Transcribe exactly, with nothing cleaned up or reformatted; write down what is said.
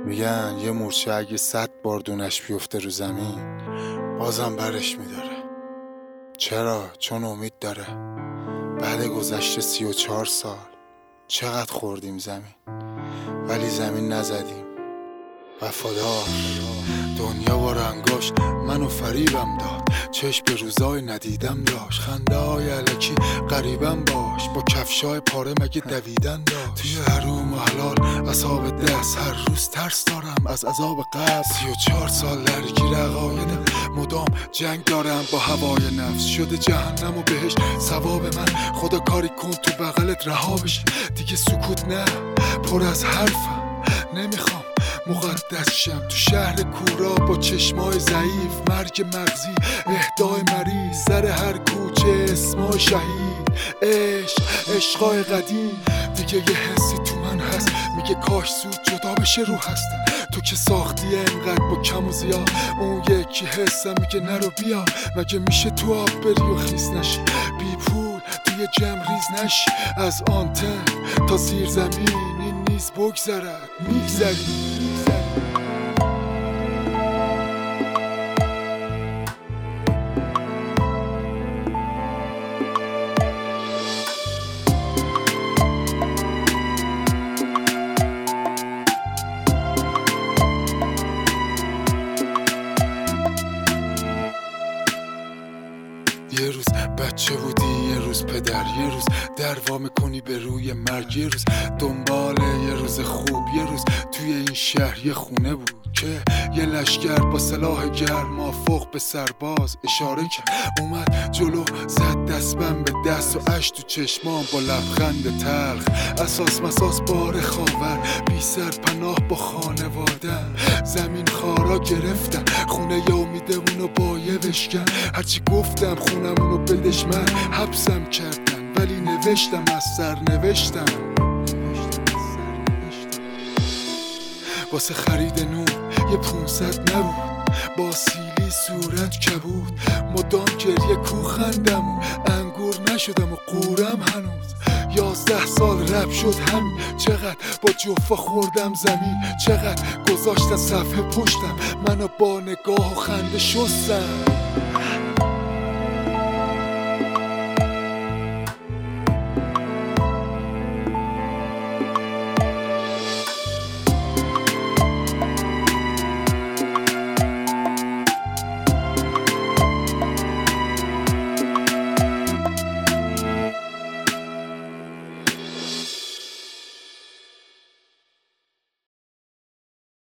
میگن یه مورچه اگه صد بار دونش بیفته رو زمین بازم برش میداره. چرا؟ چون امید داره. بعد گذشته سی و چهار سال چقدر خوردیم زمین ولی زمین نزدیم. وفادار دنیا با رنگاش منو فریبم داد، چشم به روزای ندیدم داشت، خنده های علکی قریبم باش، با کفشای پاره مگه دویدن داشت. توی حروم و حلال اصحاب دست هر روز ترس دارم از عذاب قبر. سی و چهار سال درگیر عقایدم، مدام جنگ دارم با هوای نفس. شده جهنم و بهش ثواب من، خدا کاری کن تو بغلت رها بشه. دیگه سکوت نه، پر از حرفم، نمیخوام مقدس شم. تو شهر کورا با چشمای ضعیف، مرگ مغزی اهدای مریض، سر هر کوچه اسمای شهید. عشق عشقای قدیم، دیگه یه حسی تو من هست میگه کاش زود جدا بشه رو هستن. تو که ساختی انقدر با کم و زیاد، اون یکی حسم میگه نرو بیا. مگه میشه تو آب بری و خیس نشی، بی پول توی جمع ریز نشی. از آنتن تا زیر زمین این نیز بگذرد، میگذری. یه روز بچه بودی، یه روز پدر، یه روز دروا میکنی به روی مرگ، یه روز دنبال یه روز خوب، یه روز توی این شهر یه خونه بود که یه لشگر با سلاح گرم افق به سرباز اشاره کرد. اومد جلو زد دستم به دست و اش تو چشمام با لبخند تلخ. اساس مساس بار خاور، بی سر پناه با خانوادم. زمین خارا گرفتن، خونه ی امیدمونو با یه وشکن. هرچی گفتم خونمونو بدش من، حبسم کردن ولی نوشتم از سر نوشتم. واسه خرید نون یه پونصد نبود، با سیلی صورت کبود. مدام گریه کوخندم، انگور نشدم و قورم هنوز. یازده سال رب شد همین، چقدر با جفا خوردم زمین، چقدر گذاشتن صفحه پشتم، منو با نگاه و خنده شستم.